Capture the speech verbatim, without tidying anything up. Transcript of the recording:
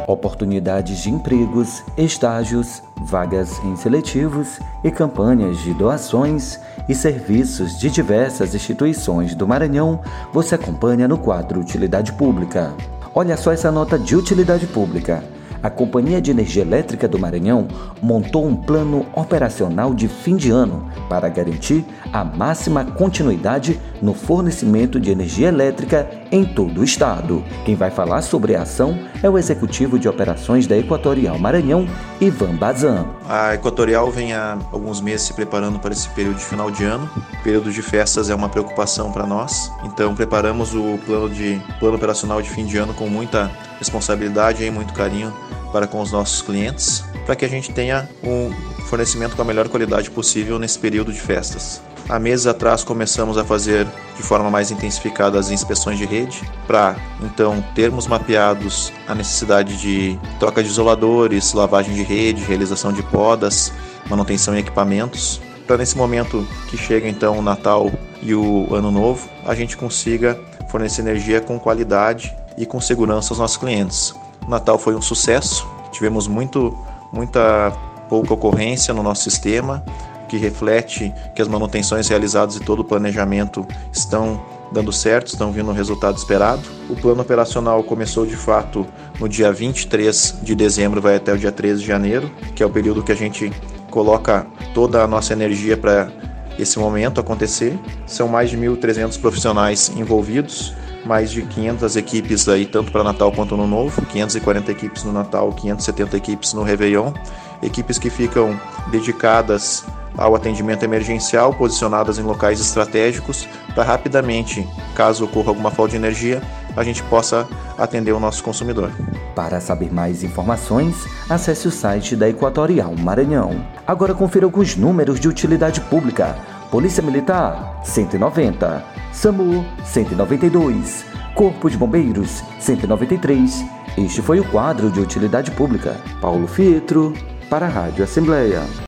Oportunidades de empregos, estágios, vagas em seletivos e campanhas de doações e serviços de diversas instituições do Maranhão você acompanha no quadro Utilidade Pública. Olha só essa nota de utilidade pública. A Companhia de Energia Elétrica do Maranhão montou um plano operacional de fim de ano para garantir a máxima continuidade no fornecimento de energia elétrica em todo o estado. Quem vai falar sobre a ação é o executivo de operações da Equatorial Maranhão, Ivan Bazan. A Equatorial vem há alguns meses se preparando para esse período de final de ano. O período de festas é uma preocupação para nós, então preparamos o plano, de, plano operacional de fim de ano com muita responsabilidade e muito carinho para com os nossos clientes, para que a gente tenha um fornecimento com a melhor qualidade possível nesse período de festas. Há meses atrás começamos a fazer de forma mais intensificada as inspeções de rede, para então termos mapeados a necessidade de troca de isoladores, lavagem de rede, realização de podas, manutenção em equipamentos, para nesse momento que chega então o Natal e o Ano Novo, a gente consiga fornecer energia com qualidade e com segurança aos nossos clientes. O Natal foi um sucesso, tivemos muito, muita pouca ocorrência no nosso sistema, que reflete que as manutenções realizadas e todo o planejamento estão dando certo, estão vindo o resultado esperado. O plano operacional começou de fato no dia vinte e três de dezembro, vai até o dia treze de janeiro, que é o período que a gente coloca toda a nossa energia para esse momento acontecer. São mais de mil e trezentos profissionais envolvidos, mais de quinhentas equipes aí, tanto para Natal quanto no Novo, quinhentas e quarenta equipes no Natal, quinhentas e setenta equipes no Réveillon, equipes que ficam dedicadas ao atendimento emergencial, posicionadas em locais estratégicos, para rapidamente, caso ocorra alguma falta de energia, a gente possa atender o nosso consumidor. Para saber mais informações, acesse o site da Equatorial Maranhão. Agora confira alguns números de utilidade pública. Polícia Militar, cento e noventa. SAMU, cento e noventa e dois. Corpo de Bombeiros, cento e noventa e três. Este foi o quadro de utilidade pública. Paulo Fietro, para a Rádio Assembleia.